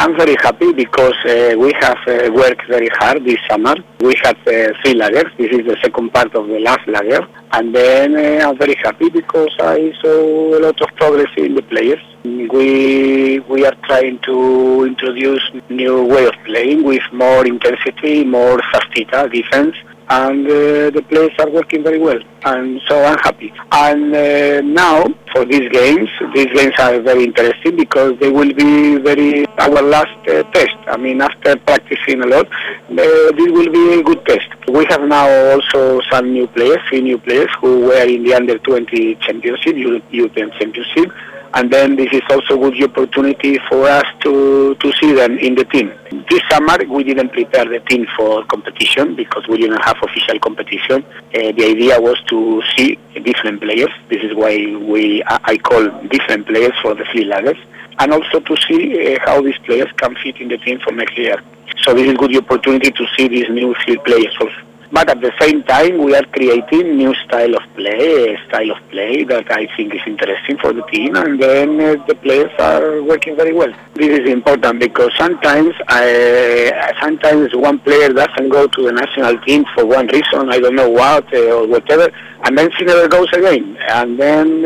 I'm very happy because we have worked very hard this summer. We had 3 lagers. This is the second part of the last lager. And then I'm very happy because I saw a lot of progress in the players. We are trying to introduce new way of playing with more intensity, more fastita defense. And the players are working very well, and so I'm happy. And now for these games are very interesting because they will be our last test. I mean, after practicing a lot, this will be a good test. We have now also some new players, 3 new players who were in the under-20 championship, European championship. And then this is also a good opportunity for us to see them in the team. This summer we didn't prepare the team for competition because we didn't have official competition. The idea was to see different players. This is why I call different players for the 3 lagers. And also to see how these players can fit in the team for next year. So this is a good opportunity to see these new 3 players also. But at the same time, we are creating new style of play that I think is interesting for the team, and then the players are working very well. This is important because sometimes one player doesn't go to the national team for one reason, I don't know what or whatever, and then she never goes again. And then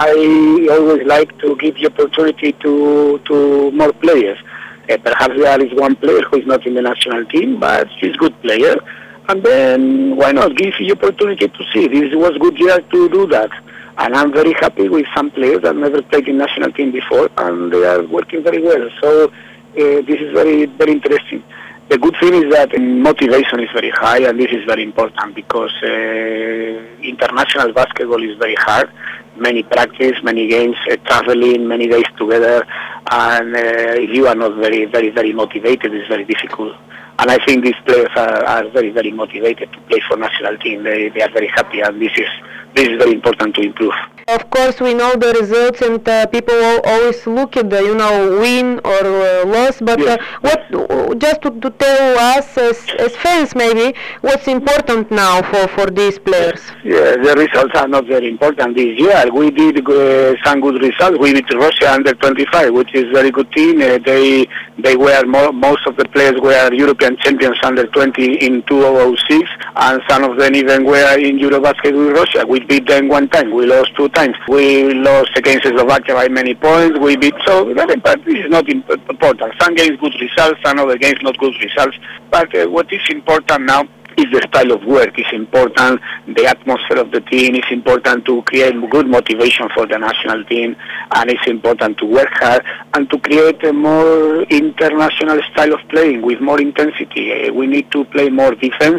I always like to give the opportunity to more players. Perhaps there is one player who is not in the national team, but she's a good player. And then why not give the opportunity to see? This was good year to do that. And I'm very happy with some players that never played in national team before, and they are working very well. So this is very, very interesting. The good thing is that motivation is very high, and this is very important because international basketball is very hard. Many practice, many games, traveling, many days together, and if you are not very, very, very motivated, it's very difficult. And I think these players are very, very motivated to play for national team. They are very happy, and this is very important to improve. Of course, we know the results, and people always look at the, win or loss. But yes. Just to tell us as fans, maybe, what's important now for these players? Yeah, the results are not very important this year. We did some good results. We beat Russia under 25, which is a very good team. They were most of the players were European champions under 20 in 2006, and some of them even were in Eurobasket with Russia. We beat them 1 time. We lost 2 times. We lost against Slovakia by many points. We beat, but this is not important. Some games good results, some other games not good results. But what is important now is the style of work. It's important, the atmosphere of the team. It's important to create good motivation for the national team, and it's important to work hard and to create a more international style of playing with more intensity. We need to play more defense.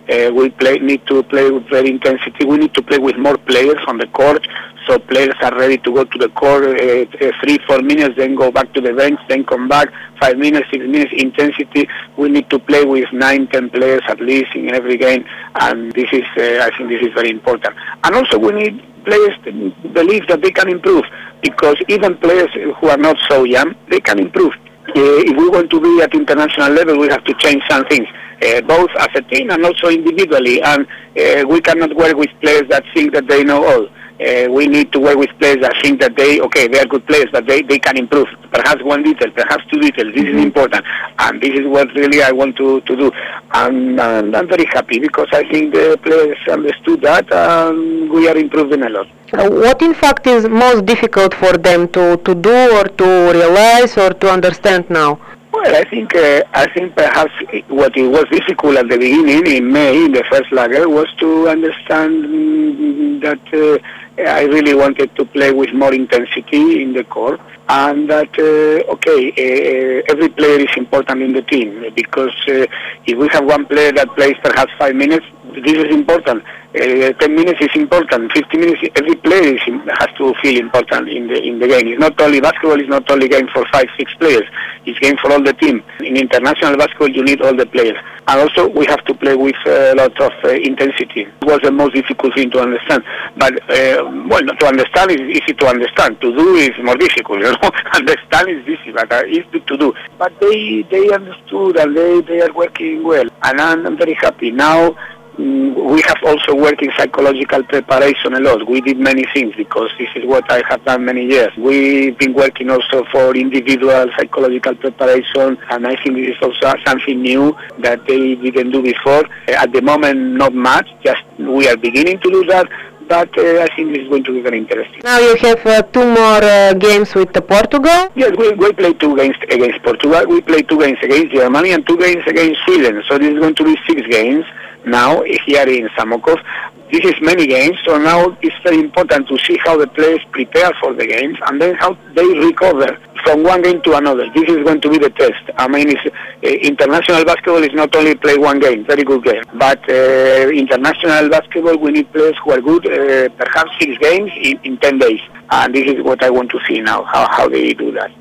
Need to play with very intensity. We need to play with more players on the court, so players are ready to go to the court 3-4 minutes, then go back to the bench, then come back 5 minutes, 6 minutes intensity. We need to play with 9-10 players at least in every game, and this is I think this is very important. And also we need players to believe that they can improve, because even players who are not so young, they can improve. If we want to be at international level, we have to change some things, both as a team and also individually. And we cannot work with players that think that they know all. We need to work with players that think that they are good players, but they can improve. Perhaps 1 detail, perhaps 2 details. This is important, and this is what really I want to do. And I'm very happy because I think the players understood that, and we are improving a lot. What in fact is most difficult for them to do or to realize or to understand now? Well, I think perhaps what it was difficult at the beginning in May, in the first lager, was to understand that I really wanted to play with more intensity in the court, and that every player is important in the team, because if we have one player that plays perhaps 5 minutes, this is important. 10 minutes is important. 50 minutes, every player has to feel important in the game. It's not only basketball. It's not only game for 5-6 players. It's game for all the team. In international basketball, you need all the players. And also, we have to play with a lot of intensity. It was the most difficult thing to understand. But to understand is easy to understand. To do is more difficult. Understand is easy, but easy to do. But they understood, and they are working well. And I'm very happy now. we have also worked in psychological preparation a lot. We did many things because this is what I have done many years. We've been working also for individual psychological preparation, and I think this is also something new that they didn't do before. At the moment, not much, just we are beginning to do that. But I think this is going to be very interesting. Now you have 2 more games with Portugal? Yes, we played 2 games against Portugal, we played 2 games against Germany, and 2 games against Sweden. So this is going to be 6 games now here in Samokov. This is many games, so now it's very important to see how the players prepare for the games and then how they recover from one game to another. This is going to be the test. I mean, international basketball is not only play one game, very good game, but international basketball, we need players who are good, perhaps 6 games in 10 days. And this is what I want to see now, how they do that.